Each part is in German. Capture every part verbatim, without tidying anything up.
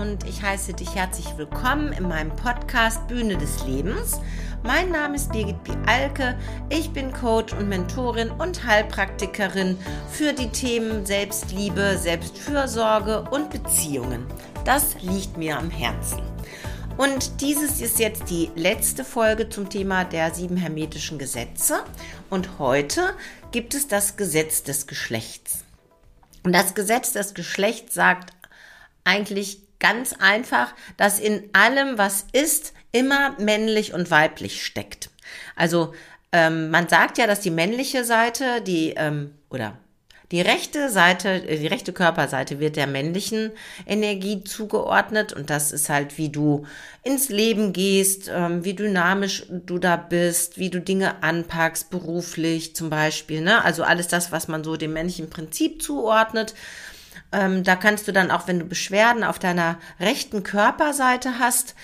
und ich heiße dich herzlich willkommen in meinem Podcast Bühne des Lebens. Mein Name ist Birgit Bialke, ich bin Coach und Mentorin und Heilpraktikerin für die Themen Selbstliebe, Selbstfürsorge und Beziehungen. Das liegt mir am Herzen. Und dieses ist jetzt die letzte Folge zum Thema der sieben hermetischen Gesetze. Und heute gibt es das Gesetz des Geschlechts. Und das Gesetz des Geschlechts sagt eigentlich ganz einfach, dass in allem, was ist, immer männlich und weiblich steckt. Also ähm, man sagt ja, dass die männliche Seite, die ähm, oder die rechte Seite, die rechte Körperseite wird der männlichen Energie zugeordnet und das ist halt, wie du ins Leben gehst, ähm, wie dynamisch du da bist, wie du Dinge anpackst, beruflich zum Beispiel, ne? Also alles das, was man so dem männlichen Prinzip zuordnet. Ähm, da kannst du dann auch, wenn du Beschwerden auf deiner rechten Körperseite hast,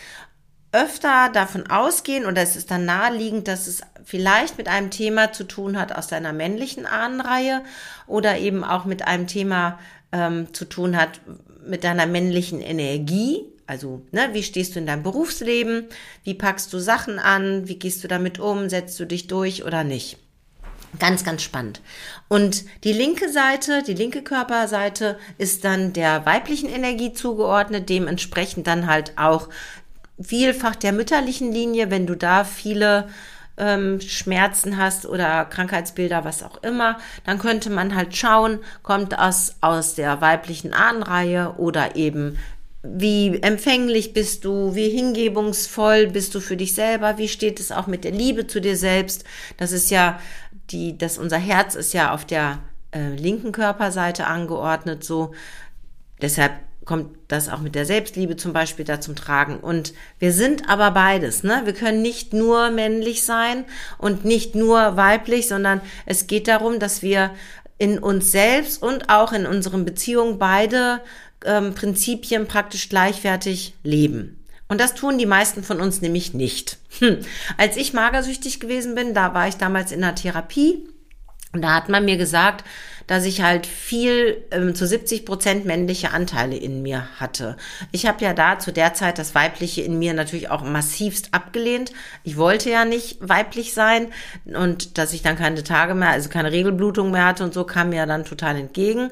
öfter davon ausgehen oder es ist dann naheliegend, dass es vielleicht mit einem Thema zu tun hat aus deiner männlichen Ahnenreihe oder eben auch mit einem Thema ähm, zu tun hat mit deiner männlichen Energie. Also, ne, wie stehst du in deinem Berufsleben? Wie packst du Sachen an? Wie gehst du damit um? Setzt du dich durch oder nicht? Ganz, ganz spannend. Und die linke Seite, die linke Körperseite ist dann der weiblichen Energie zugeordnet, dementsprechend dann halt auch vielfach der mütterlichen Linie, wenn du da viele ähm, Schmerzen hast oder Krankheitsbilder, was auch immer, dann könnte man halt schauen, kommt das aus der weiblichen Ahnenreihe oder eben wie empfänglich bist du, wie hingebungsvoll bist du für dich selber, wie steht es auch mit der Liebe zu dir selbst. Das ist ja die, das unser Herz ist ja auf der äh, linken Körperseite angeordnet, so deshalb kommt das auch mit der Selbstliebe zum Beispiel da zum Tragen. Und wir sind aber beides, ne? Wir können nicht nur männlich sein und nicht nur weiblich, sondern es geht darum, dass wir in uns selbst und auch in unseren Beziehungen beide ähm, Prinzipien praktisch gleichwertig leben. Und das tun die meisten von uns nämlich nicht. Hm. Als ich magersüchtig gewesen bin, da war ich damals in der Therapie und da hat man mir gesagt, dass ich halt viel ähm, zu siebzig Prozent männliche Anteile in mir hatte. Ich habe ja da zu der Zeit das Weibliche in mir natürlich auch massivst abgelehnt. Ich wollte ja nicht weiblich sein und dass ich dann keine Tage mehr, also keine Regelblutung mehr hatte und so, kam mir dann total entgegen.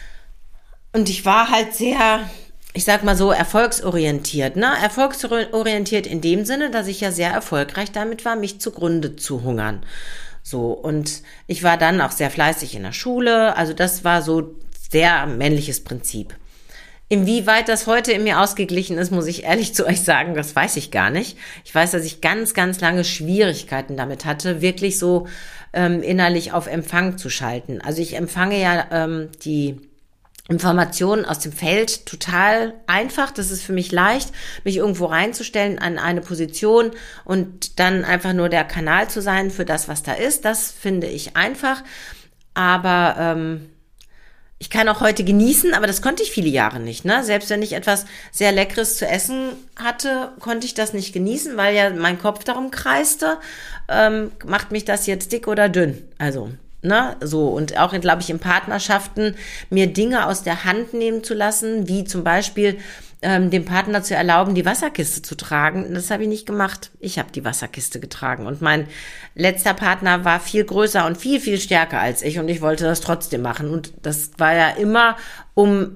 Und ich war halt sehr, ich sag mal so, erfolgsorientiert, ne? Erfolgsorientiert in dem Sinne, dass ich ja sehr erfolgreich damit war, mich zugrunde zu hungern. So, und ich war dann auch sehr fleißig in der Schule, also das war so sehr männliches Prinzip. Inwieweit das heute in mir ausgeglichen ist, muss ich ehrlich zu euch sagen, das weiß ich gar nicht. Ich weiß, dass ich ganz, ganz lange Schwierigkeiten damit hatte, wirklich so ähm, innerlich auf Empfang zu schalten. Also ich empfange ja ähm, die Informationen aus dem Feld total einfach. Das ist für mich leicht, mich irgendwo reinzustellen an eine Position und dann einfach nur der Kanal zu sein für das, was da ist. Das finde ich einfach. Aber ähm, ich kann auch heute genießen, aber das konnte ich viele Jahre nicht, ne? Selbst wenn ich etwas sehr Leckeres zu essen hatte, konnte ich das nicht genießen, weil ja mein Kopf darum kreiste. Ähm, macht mich das jetzt dick oder dünn? Also Ne, so und auch, glaube ich, in Partnerschaften mir Dinge aus der Hand nehmen zu lassen, wie zum Beispiel ähm, dem Partner zu erlauben, die Wasserkiste zu tragen. Das habe ich nicht gemacht. Ich habe die Wasserkiste getragen und mein letzter Partner war viel größer und viel, viel stärker als ich und ich wollte das trotzdem machen und das war ja immer, um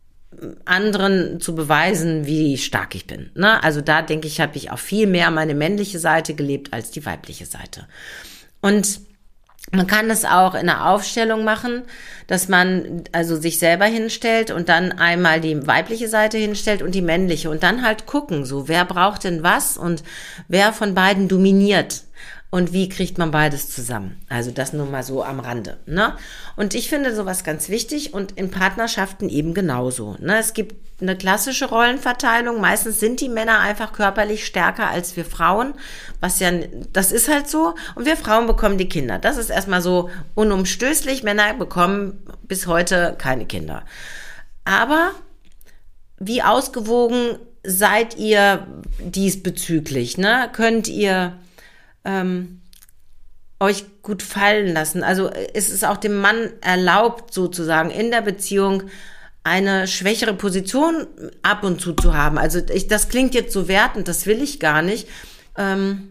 anderen zu beweisen, wie stark ich bin. Ne? Also da, denke ich, habe ich auch viel mehr meine männliche Seite gelebt als die weibliche Seite. Und man kann das auch in einer Aufstellung machen, dass man also sich selber hinstellt und dann einmal die weibliche Seite hinstellt und die männliche und dann halt gucken, so wer braucht denn was und wer von beiden dominiert und wie kriegt man beides zusammen. Also das nur mal so am Rande, ne? Und ich finde sowas ganz wichtig und in Partnerschaften eben genauso, ne? Es gibt eine klassische Rollenverteilung. Meistens sind die Männer einfach körperlich stärker als wir Frauen, was ja, das ist halt so. Und wir Frauen bekommen die Kinder. Das ist erstmal so unumstößlich. Männer bekommen bis heute keine Kinder. Aber wie ausgewogen seid ihr diesbezüglich, ne? Könnt ihr ähm, euch gut fallen lassen? Also ist es auch dem Mann erlaubt, sozusagen in der Beziehung eine schwächere Position ab und zu zu haben. Also ich, das klingt jetzt so wertend, das will ich gar nicht. Ähm,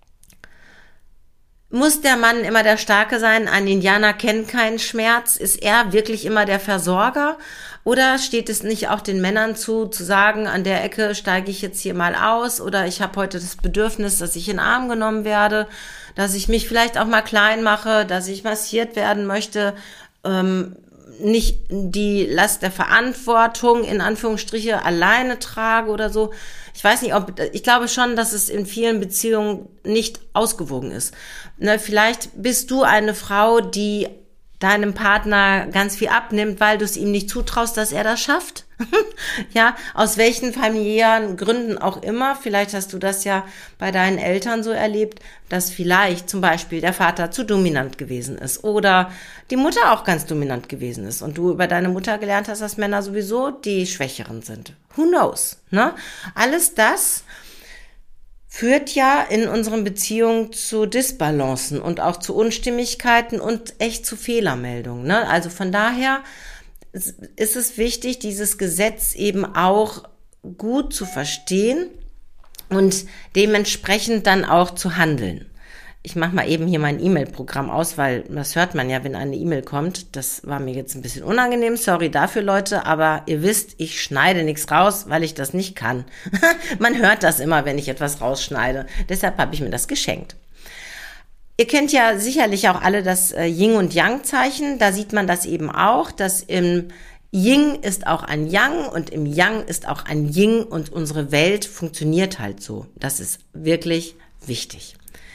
Muss der Mann immer der Starke sein? Ein Indianer kennt keinen Schmerz. Ist er wirklich immer der Versorger? Oder steht es nicht auch den Männern zu, zu sagen, an der Ecke steige ich jetzt hier mal aus, oder ich habe heute das Bedürfnis, dass ich in den Arm genommen werde, dass ich mich vielleicht auch mal klein mache, dass ich massiert werden möchte, ähm, nicht die Last der Verantwortung in Anführungsstriche alleine trage oder so. Ich weiß nicht, ob, ich glaube schon, dass es in vielen Beziehungen nicht ausgewogen ist. Ne, vielleicht bist du eine Frau, die deinem Partner ganz viel abnimmt, weil du es ihm nicht zutraust, dass er das schafft. Ja, aus welchen familiären Gründen auch immer. Vielleicht hast du das ja bei deinen Eltern so erlebt, dass vielleicht zum Beispiel der Vater zu dominant gewesen ist oder die Mutter auch ganz dominant gewesen ist und du über deine Mutter gelernt hast, dass Männer sowieso die Schwächeren sind. Who knows? Ne? Alles das führt ja in unseren Beziehungen zu Disbalancen und auch zu Unstimmigkeiten und echt zu Fehlermeldungen. Ne? Also von daher ist es wichtig, dieses Gesetz eben auch gut zu verstehen und dementsprechend dann auch zu handeln. Ich mache mal eben hier mein E-Mail-Programm aus, weil das hört man ja, wenn eine E-Mail kommt. Das war mir jetzt ein bisschen unangenehm. Sorry dafür, Leute, aber ihr wisst, ich schneide nichts raus, weil ich das nicht kann. Man hört das immer, wenn ich etwas rausschneide. Deshalb habe ich mir das geschenkt. Ihr kennt ja sicherlich auch alle das Yin- und Yang-Zeichen. Da sieht man das eben auch, dass im Yin ist auch ein Yang und im Yang ist auch ein Yin und unsere Welt funktioniert halt so. Das ist wirklich wichtig.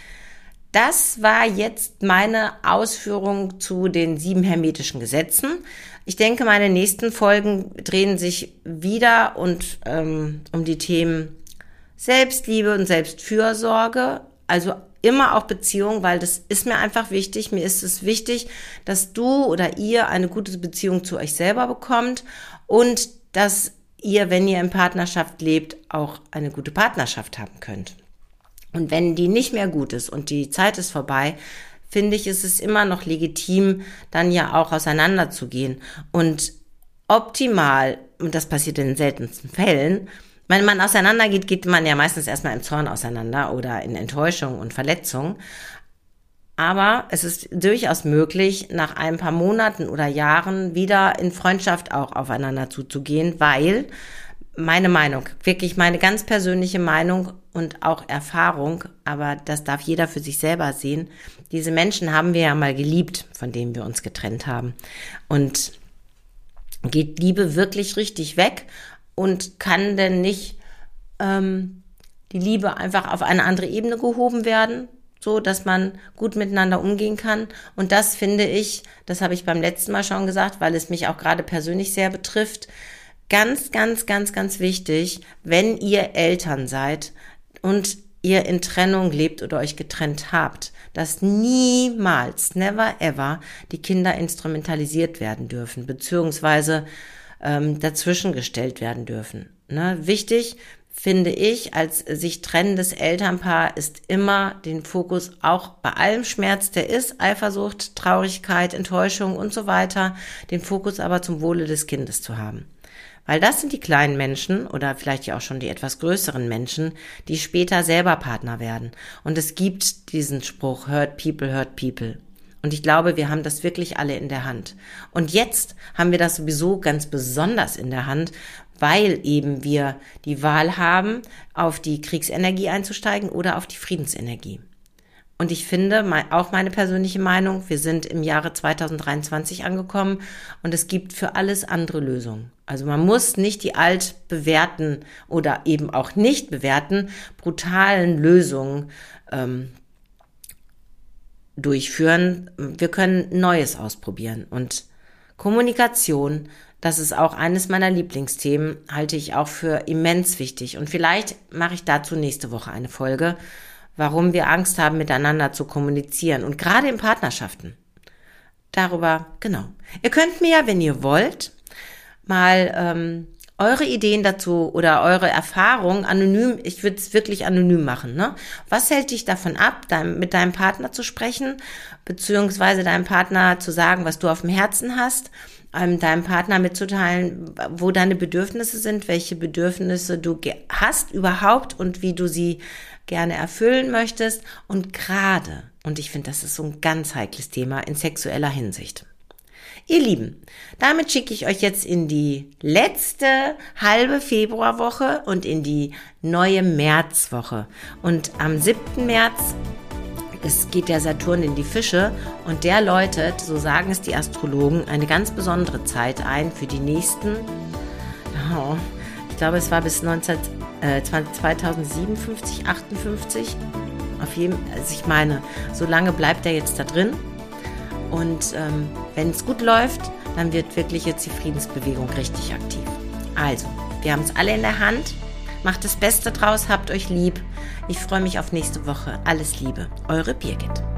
Das war jetzt meine Ausführung zu den sieben hermetischen Gesetzen. Ich denke, meine nächsten Folgen drehen sich wieder und ähm, um die Themen Selbstliebe und Selbstfürsorge, also immer auch Beziehung, weil das ist mir einfach wichtig. Mir ist es wichtig, dass du oder ihr eine gute Beziehung zu euch selber bekommt und dass ihr, wenn ihr in Partnerschaft lebt, auch eine gute Partnerschaft haben könnt. Und wenn die nicht mehr gut ist und die Zeit ist vorbei, finde ich, ist es immer noch legitim, dann ja auch auseinanderzugehen. Und optimal, und das passiert in den seltensten Fällen, wenn man auseinandergeht, geht man ja meistens erstmal im Zorn auseinander oder in Enttäuschung und Verletzung. Aber es ist durchaus möglich, nach ein paar Monaten oder Jahren wieder in Freundschaft auch aufeinander zuzugehen, weil meine Meinung, wirklich meine ganz persönliche Meinung und auch Erfahrung, aber das darf jeder für sich selber sehen. Diese Menschen haben wir ja mal geliebt, von denen wir uns getrennt haben. Und geht Liebe wirklich richtig weg und kann denn nicht ähm, die Liebe einfach auf eine andere Ebene gehoben werden, so dass man gut miteinander umgehen kann? Und das finde ich, das habe ich beim letzten Mal schon gesagt, weil es mich auch gerade persönlich sehr betrifft, ganz, ganz, ganz, ganz wichtig, wenn ihr Eltern seid und ihr in Trennung lebt oder euch getrennt habt, dass niemals, never ever, die Kinder instrumentalisiert werden dürfen, beziehungsweise ähm, dazwischen gestellt werden dürfen. Ne? Wichtig, finde ich, als sich trennendes Elternpaar ist immer den Fokus auch bei allem Schmerz, der ist, Eifersucht, Traurigkeit, Enttäuschung und so weiter, den Fokus aber zum Wohle des Kindes zu haben. Weil das sind die kleinen Menschen oder vielleicht ja auch schon die etwas größeren Menschen, die später selber Partner werden. Und es gibt diesen Spruch, hurt people, hurt people. Und ich glaube, wir haben das wirklich alle in der Hand. Und jetzt haben wir das sowieso ganz besonders in der Hand, weil eben wir die Wahl haben, auf die Kriegsenergie einzusteigen oder auf die Friedensenergie. Und ich finde, auch meine persönliche Meinung, wir sind im Jahre zweitausenddreiundzwanzig angekommen und es gibt für alles andere Lösungen. Also man muss nicht die altbewährten oder eben auch nicht bewährten brutalen Lösungen ähm, durchführen. Wir können Neues ausprobieren. Und Kommunikation, das ist auch eines meiner Lieblingsthemen, halte ich auch für immens wichtig. Und vielleicht mache ich dazu nächste Woche eine Folge, warum wir Angst haben, miteinander zu kommunizieren. Und gerade in Partnerschaften. Darüber, genau. Ihr könnt mir ja, wenn ihr wollt, mal ähm, eure Ideen dazu oder eure Erfahrungen anonym, ich würde es wirklich anonym machen, ne? Was hält dich davon ab, dein, mit deinem Partner zu sprechen, beziehungsweise deinem Partner zu sagen, was du auf dem Herzen hast, ähm, deinem Partner mitzuteilen, wo deine Bedürfnisse sind, welche Bedürfnisse du ge- hast überhaupt und wie du sie gerne erfüllen möchtest und gerade, und ich finde, das ist so ein ganz heikles Thema in sexueller Hinsicht. Ihr Lieben, damit schicke ich euch jetzt in die letzte halbe Februarwoche und in die neue Märzwoche. Und am siebten März, es geht der Saturn in die Fische und der läutet, so sagen es die Astrologen, eine ganz besondere Zeit ein für die nächsten, oh, ich glaube es war bis neunzehn, äh, zweitausendsiebenundfünfzig, achtundfünfzig, auf jeden, also ich meine, so lange bleibt er jetzt da drin. Und ähm, wenn es gut läuft, dann wird wirklich jetzt die Friedensbewegung richtig aktiv. Also, wir haben es alle in der Hand. Macht das Beste draus, habt euch lieb. Ich freue mich auf nächste Woche. Alles Liebe, eure Birgit.